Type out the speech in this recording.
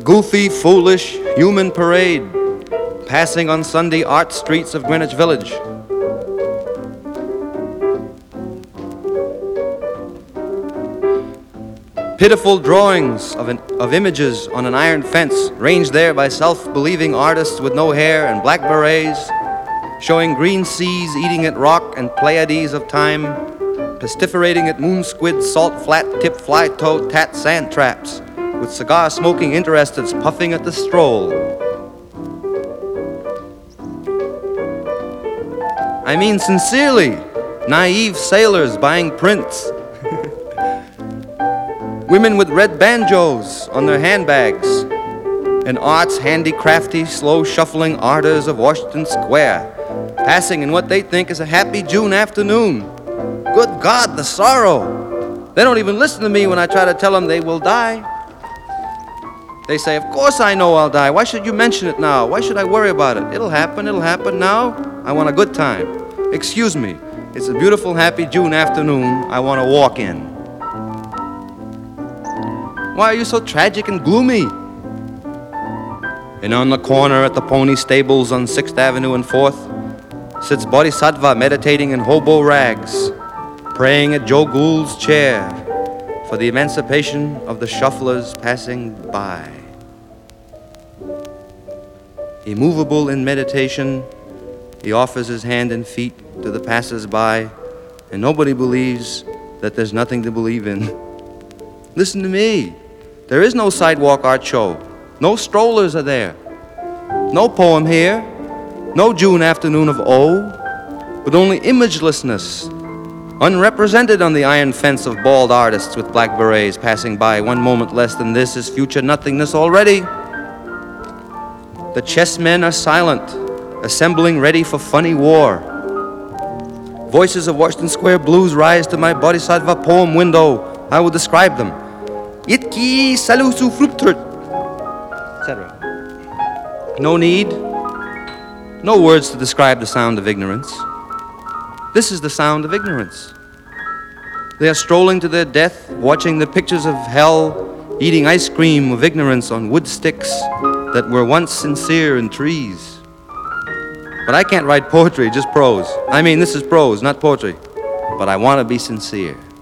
goofy, foolish, human parade passing on Sunday art streets of Greenwich Village. Pitiful drawings of images on an iron fence, ranged there by self-believing artists with no hair and black berets, showing green seas eating at rock and Pleiades of time, pestiferating at moon squid, salt flat tip fly toad tat sand traps, with cigar-smoking interests puffing at the stroll. I mean sincerely, naive sailors buying prints. Women with red banjos on their handbags, and art's handicrafty, slow-shuffling ardors of Washington Square, passing in what they think is a happy June afternoon. Good God, the sorrow! They don't even listen to me when I try to tell them they will die. They say, of course I know I'll die. Why should you mention it now? Why should I worry about it? It'll happen now. I want a good time. Excuse me, it's a beautiful, happy June afternoon I want to walk in. Why are you so tragic and gloomy? And on the corner at the pony stables on 6th Avenue and 4th sits Bodhisattva meditating in hobo rags, praying at Joe Gould's chair for the emancipation of the shufflers passing by. Immovable in meditation, he offers his hand and feet to the passers-by, and nobody believes that there's nothing to believe in. Listen to me. There is no sidewalk art show. No strollers are there. No poem here. No June afternoon of but only imagelessness, unrepresented on the iron fence of bald artists with black berets passing by. One moment less than this is future nothingness already. The chessmen are silent, assembling ready for funny war. Voices of Washington Square blues rise to my Bodhisattva poem window. I will describe them. Itki salusu frukturt, etc. No need, no words to describe the sound of ignorance. This is the sound of ignorance. They are strolling to their death, watching the pictures of hell, eating ice cream of ignorance on wood sticks that were once sincere in trees. But I can't write poetry, just prose. I mean, this is prose, not poetry. But I want to be sincere.